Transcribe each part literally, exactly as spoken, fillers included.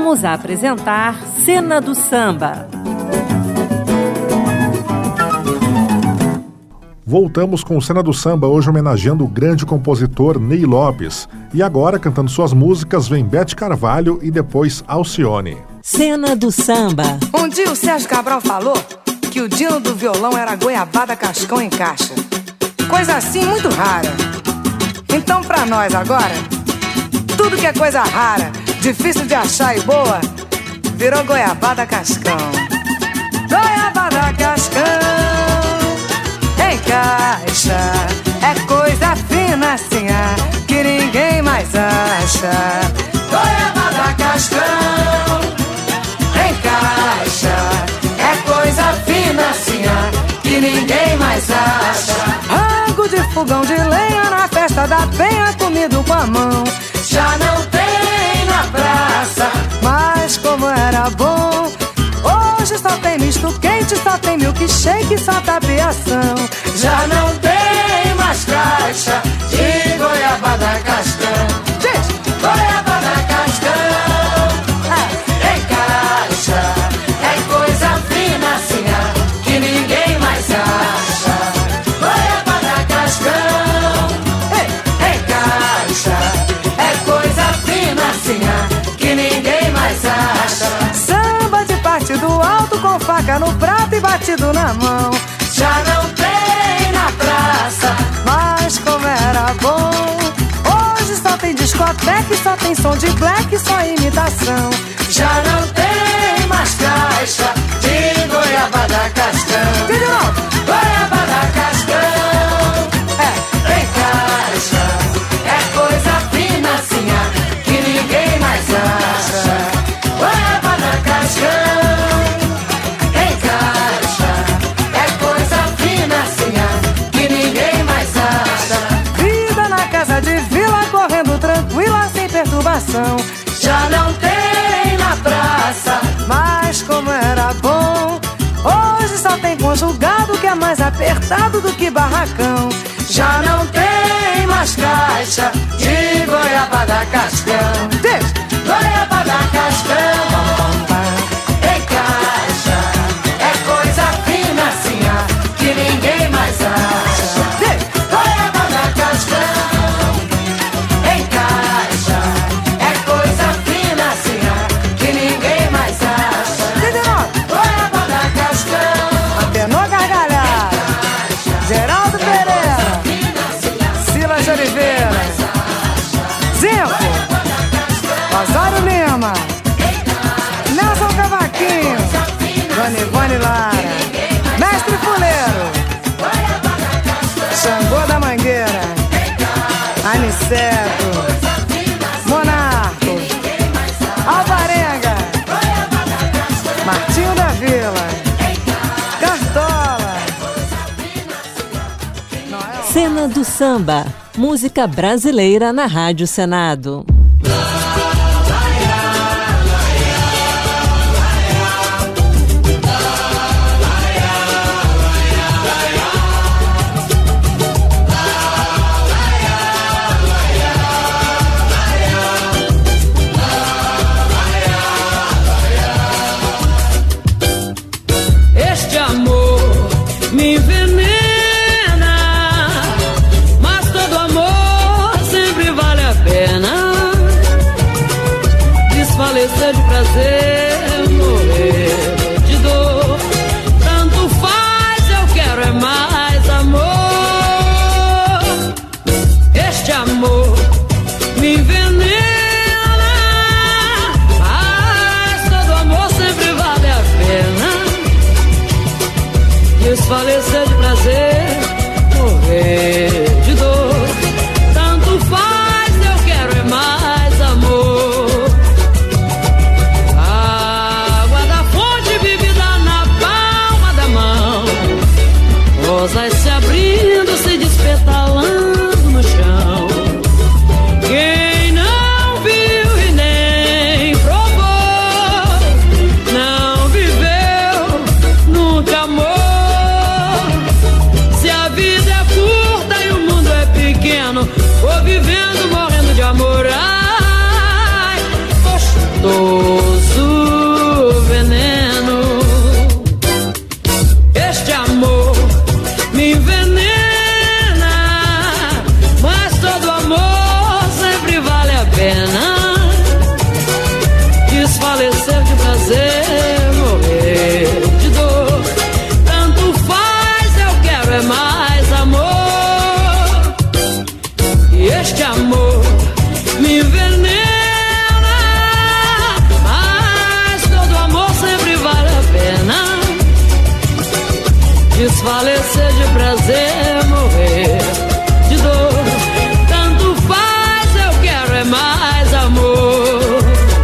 Voltamos a apresentar Cena do Samba. Voltamos com Cena do Samba, hoje homenageando o grande compositor Ney Lopes. E agora, cantando suas músicas, vem Bete Carvalho e depois Alcione. Cena do Samba. Um dia o Sérgio Cabral falou que o dino do violão era goiabada cascão em caixa. Coisa assim muito rara. Então pra nós agora, tudo que é coisa rara, difícil de achar e boa, virou goiabada cascão. Goiabada cascão em caixa, é coisa fina assim, ah, que ninguém mais acha. Goiabada cascão em caixa, é coisa fina assim, ah, que ninguém mais acha. Rango de fogão de lenha na festa da penha, comido com a mão, já não tem na praça, mas como era bom. Hoje só tem misto quente, só tem milkshake, só tapiação. Já não tem mais caixa de goiabada cascão. Diz, goiabada cascão, é, em caixa, é coisa fina assim, ah, que ninguém mais acha. Goiabada cascão, é, em caixa, é coisa fina assim, ah, que ninguém mais acha. Samba de partido alto com faca no prato e batido na mão, já não tem na praça, mas como era bom. Hoje só tem discoteca, só tem som de black, só imitação. Já não tem mais caixa de goiabada cascão. De novo, goiabada cascão, é, em caixa, é coisa fina assim, ah, que ninguém mais acha. Goiabada cascão, em caixa, é coisa fina assim, ah, que ninguém mais acha. Vida na casa de vila, correndo tranquila, sem perturbação. Já não tem na praça, mas como era bom. Hoje só tem conjugado, que é mais apertado do que barracão. Já não tem mais caixa de goiabada cascão. Diz, goiabada cascão, em caixa, é coisa fina assim, ah, que ninguém mais acha. Diz, goiabada cascão, em caixa, é coisa fina assim, ah, que ninguém mais acha. Diz de novo, goiabada cascão, atenou gargalhada, Geraldo Pereira, Silas de Oliveira, Zinco, Osório Lima, Nelson Cavaquinho, Dona Ivone Lara, Mestre Fuleiro, Xangô da Mangueira, Aniceto, Monarco, Alvarenga, Martinho da Vila, Cartola. Cena do Samba, música brasileira na Rádio Senado. Este amor me envenena, mas todo amor sempre vale a pena. Desfalecer de prazer, morrer de dor, tanto faz, eu quero é mais amor. Este amor me envenena, mas todo amor sempre vale a pena. Desfalecer de prazer, morrer de dor, tanto faz, eu quero é mais amor. A água da fonte bebida na palma da mão, rosas se abrindo, se despetalando no chão. Quem não viu e nem provou, não viveu, nunca amou. este amor me envenena, mas todo amor sempre vale a pena. Desfalecer de prazer, morrer de dor, tanto faz, eu quero é mais amor.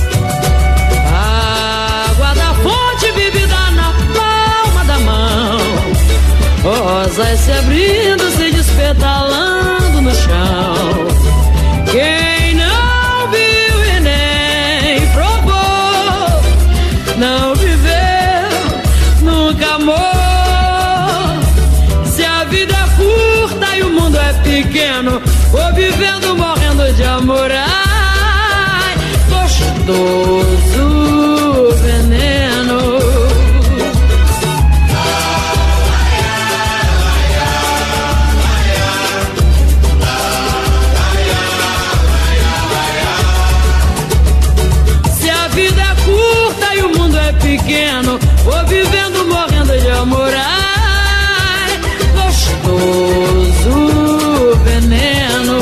Água da fonte, bebida na palma da mão, rosas se abrindo, se despetalando no chão. Quem não viu e nem provou, não viveu, nunca amou. Se a vida é curta e o mundo é pequeno, vou vivendo, morrendo de amor. Ai, gostoso veneno. Pequeno, vou vivendo, morrendo de amor. Ai, gostoso veneno.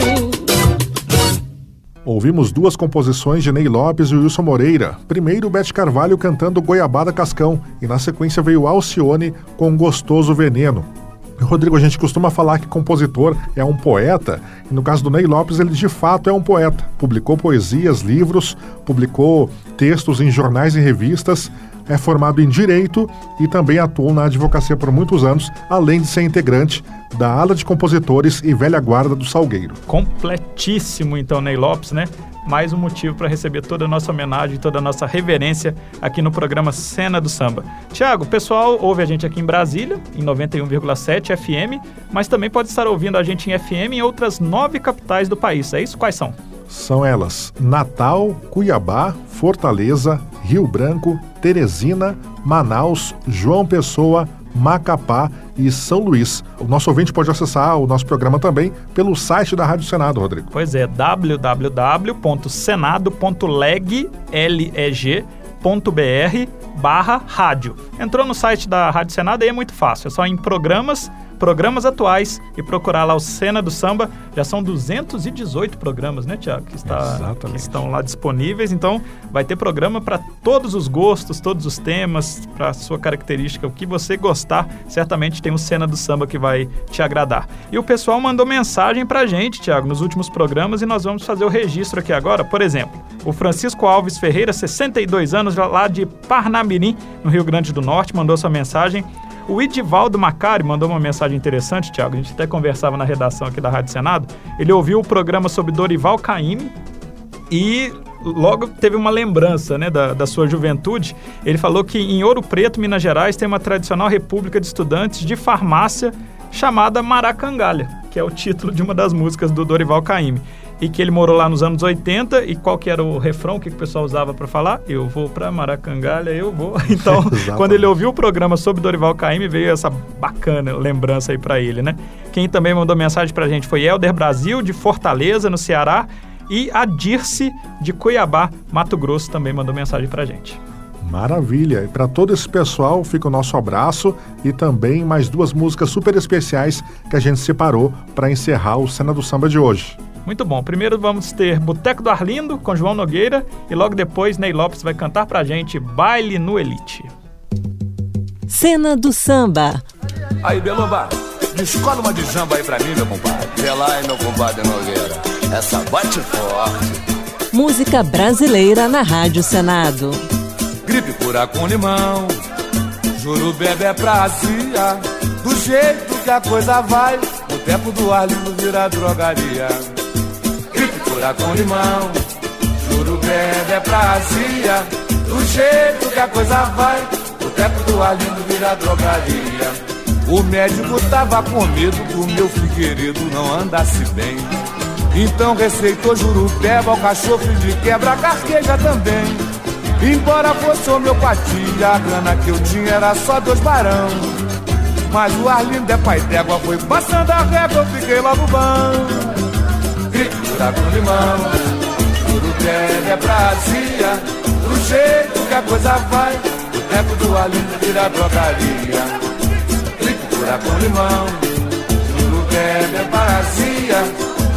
Ouvimos duas composições de Ney Lopes e Wilson Moreira. Primeiro, Bete Carvalho cantando Goiabada Cascão, e na sequência veio Alcione com Gostoso Veneno. Rodrigo, a gente costuma falar que compositor é um poeta, e no caso do Ney Lopes, ele de fato é um poeta. Publicou poesias, livros, publicou textos em jornais e revistas, é formado em Direito e também atuou na advocacia por muitos anos, além de ser integrante da ala de compositores e velha guarda do Salgueiro. Completíssimo, então, Ney Lopes, né? Mais um motivo para receber toda a nossa homenagem, toda a nossa reverência aqui no programa Cena do Samba. Tiago, o pessoal ouve a gente aqui em Brasília, em noventa e um vírgula sete F M, mas também pode estar ouvindo a gente em F M em outras nove capitais do país. É isso? Quais são? São elas: Natal, Cuiabá, Fortaleza, Rio Branco, Teresina, Manaus, João Pessoa, Macapá e São Luís. O nosso ouvinte pode acessar o nosso programa também pelo site da Rádio Senado, Rodrigo. Pois é, w w w ponto senado ponto leg ponto b r barra rádio. Entrou no site da Rádio Senado, aí é muito fácil, é só em programas, programas atuais e procurar lá o Cena do Samba. Já são duzentos e dezoito programas, né, Tiago? Que, está, que estão lá disponíveis. Então, vai ter programa para todos os gostos, todos os temas, para a sua característica, o que você gostar, certamente tem o Cena do Samba que vai te agradar. E o pessoal mandou mensagem para a gente, Tiago, nos últimos programas, e nós vamos fazer o registro aqui agora. Por exemplo, o Francisco Alves Ferreira, sessenta e dois anos, lá de Parnamirim, no Rio Grande do Norte, mandou sua mensagem. O Edivaldo Macari mandou uma mensagem interessante, Tiago. A gente até conversava na redação aqui da Rádio Senado. Ele ouviu o programa sobre Dorival Caymmi e logo teve uma lembrança, né, da, da sua juventude. Ele falou que em Ouro Preto, Minas Gerais, tem uma tradicional república de estudantes de farmácia chamada Maracangalha, que é o título de uma das músicas do Dorival Caymmi. E que ele morou lá nos anos oitenta, e qual que era o refrão que o pessoal usava para falar? Eu vou pra Maracangalha, eu vou. Então, quando ele ouviu o programa sobre Dorival Caymmi, veio essa bacana lembrança aí para ele, né? Quem também mandou mensagem pra gente foi Helder Brasil, de Fortaleza, no Ceará, e a Dirce, de Cuiabá, Mato Grosso, também mandou mensagem pra gente. Maravilha! E para todo esse pessoal fica o nosso abraço e também mais duas músicas super especiais que a gente separou para encerrar o Cena do Samba de hoje. Muito bom. Primeiro vamos ter Boteco do Arlindo, com João Nogueira, e logo depois Ney Lopes vai cantar pra gente Baile no Elite. Cena do Samba. Aí, Belomba, descola uma de jamba aí pra mim, meu compadre. Vê lá, meu compadre Nogueira. Essa bate forte. Música brasileira na Rádio Senado. Gripe cura com limão, juro bebê é pra azia. Do jeito que a coisa vai, o tempo do Arlindo vira drogaria. Gripe cura com limão, juro bebê é pra azia. Do jeito que a coisa vai, o tempo do Arlindo vira drogaria. O médico tava com medo que o meu figueiredo não andasse bem. Então receitou jurupeba, alcachofre de quebra, carqueja também. Embora fosse homeopatia, a grana que eu tinha era só dois barão. Mas o Arlindo é pai d'égua, foi passando a régua, eu fiquei logo bom. Gripe cura com limão, jurupeba é pra azia. Do jeito que a coisa vai, o tempo do Arlindo vira drogaria. Gripe cura com limão, jurupeba é pra azia. Do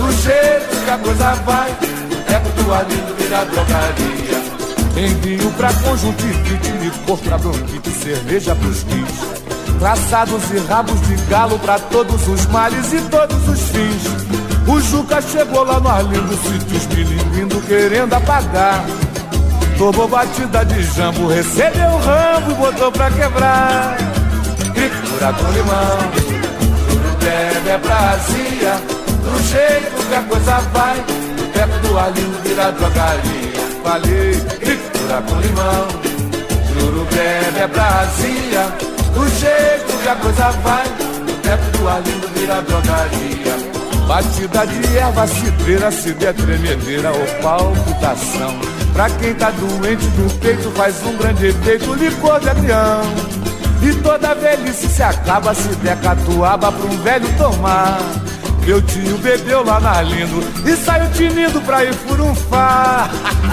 do jeito que a coisa vai, boteco do Arlindo vira drogaria. Envio pra conjuntivite, licor pra bronquite, cerveja pros guis, traçados e rabos de galo pra todos os males e todos os fins. O Juca chegou lá no Arlindo, sítios milindo querendo apagar. Tomou batida de jambo, recebeu o rambo e botou pra quebrar. Fritura com limão, tudo bebe é Brasília, do jeito que a coisa vai, boteco do Arlindo vira drogaria. Falei, fritura com limão, juro bebe é Brasília, do jeito que a coisa vai, boteco do Arlindo vira drogaria. Batida de erva cidreira, se der tremedeira ou palpitação. Pra quem tá doente do peito faz um grande efeito, licor de agrião. E toda velhice se acaba se der catuaba pra um velho tomar. Meu tio bebeu lá na Arlindo e saiu tinindo pra ir furunfar.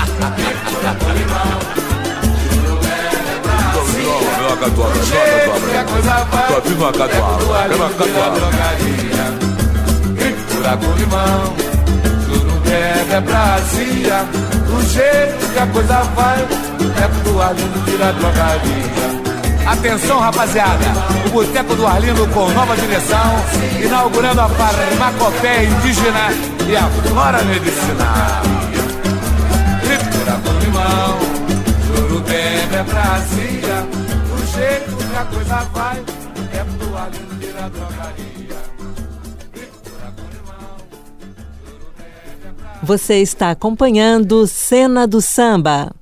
Meu catuaba, meu catuaba. Tô abrindo uma catuaba, quero uma catuaba. Fritura com limão, tudo bebe é Brasília, do jeito que a coisa vai, boteco do Arlindo vira drogaria. Atenção, rapaziada, o Boteco do Arlindo com nova direção, inaugurando a farmacopeia indígena e a flora medicinal. Fritura com limão, juro bebe é Brasília, do jeito que a coisa vai, boteco do Arlindo vira drogaria. Fritura com limão, juro bebe é Brasília. Você está acompanhando Cena do Samba.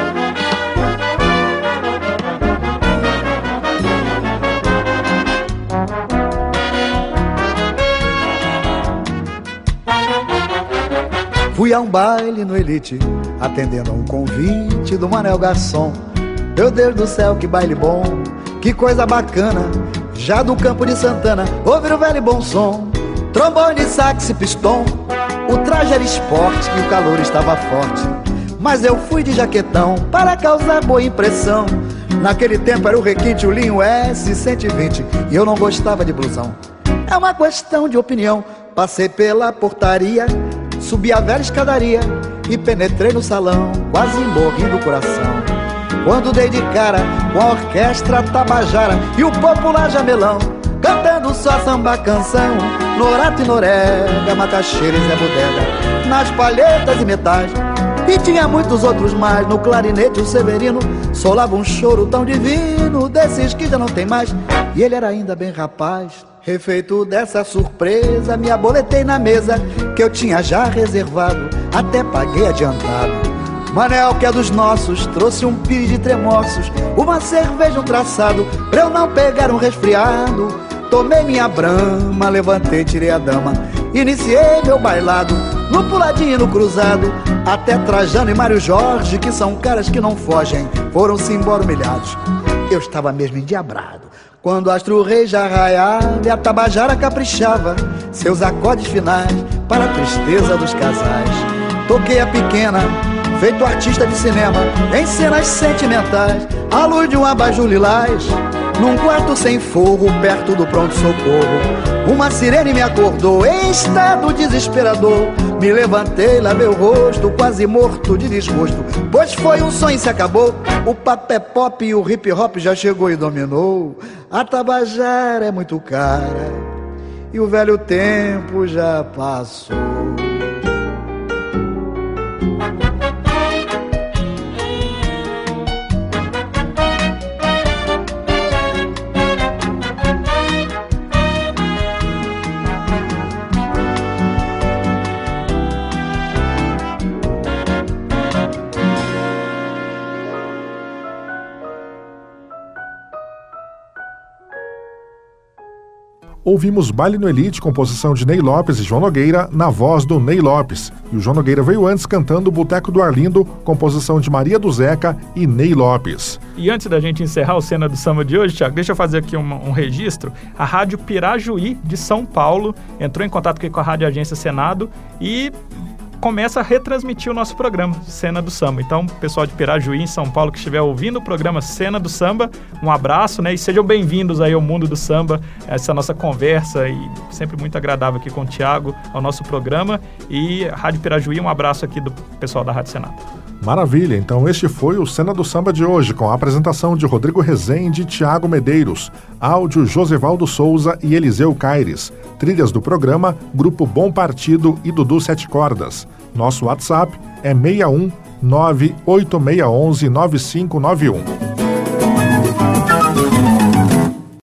Fui a um baile no Elite, atendendo a um convite do Manel Garçom. Meu Deus do céu, que baile bom, que coisa bacana. Já do Campo de Santana, ouvir o velho e bom som. Trombone, sax e pistão. O traje era esporte e o calor estava forte, mas eu fui de jaquetão para causar boa impressão. Naquele tempo era o requinte, o linho S cento e vinte, e eu não gostava de blusão. É uma questão de opinião. Passei pela portaria, subi a velha escadaria e penetrei no salão, quase morri do coração, quando dei de cara com a orquestra Tabajara e o popular Jamelão, cantando só samba canção, Norato e Norega, Macaxeira e Zé Bodega, nas palhetas e metais. E tinha muitos outros mais, no clarinete o Severino solava um choro tão divino, desses que já não tem mais, e ele era ainda bem rapaz. Refeito dessa surpresa, me aboletei na mesa que eu tinha já reservado, até paguei adiantado. Manel, que é dos nossos, trouxe um pires de tremoços, uma cerveja, um traçado, pra eu não pegar um resfriado. Tomei minha brama, levantei, tirei a dama, iniciei meu bailado, no puladinho e no cruzado. Até Trajano e Mário Jorge, que são caras que não fogem, foram-se embora humilhados. Eu estava mesmo endiabrado, quando o astro-rei já raiava e a Tabajara caprichava seus acordes finais para a tristeza dos casais. Toquei a pequena, feito artista de cinema, em cenas sentimentais, à luz de um abajur lilás, num quarto sem forro, perto do pronto-socorro. Uma sirene me acordou em estado desesperador. Me levantei, lavei o rosto, quase morto de desgosto, pois foi um sonho e se acabou. O papé pop e o hip hop já chegou e dominou. A Tabajara é muito cara e o velho tempo já passou. Ouvimos Baile no Elite, composição de Ney Lopes e João Nogueira, na voz do Ney Lopes. E o João Nogueira veio antes cantando Boteco do Arlindo, composição de Maria do Zeca e Ney Lopes. E antes da gente encerrar o Cena do Samba de hoje, Thiago, deixa eu fazer aqui um, um registro. A Rádio Pirajuí, de São Paulo, entrou em contato aqui com a Rádio Agência Senado e começa a retransmitir o nosso programa, Cena do Samba. Então, pessoal de Pirajuí, em São Paulo, que estiver ouvindo o programa Cena do Samba, um abraço, né? E sejam bem-vindos aí ao mundo do samba, essa nossa conversa e sempre muito agradável aqui com o Thiago, ao nosso programa. E Rádio Pirajuí, um abraço aqui do pessoal da Rádio Senado. Maravilha, então este foi o Cena do Samba de hoje, com a apresentação de Rodrigo Rezende e Thiago Medeiros, áudio Josevaldo Souza e Eliseu Caires, trilhas do programa Grupo Bom Partido e Dudu Sete Cordas. Nosso WhatsApp é seis um nove oito seis um um nove cinco nove um.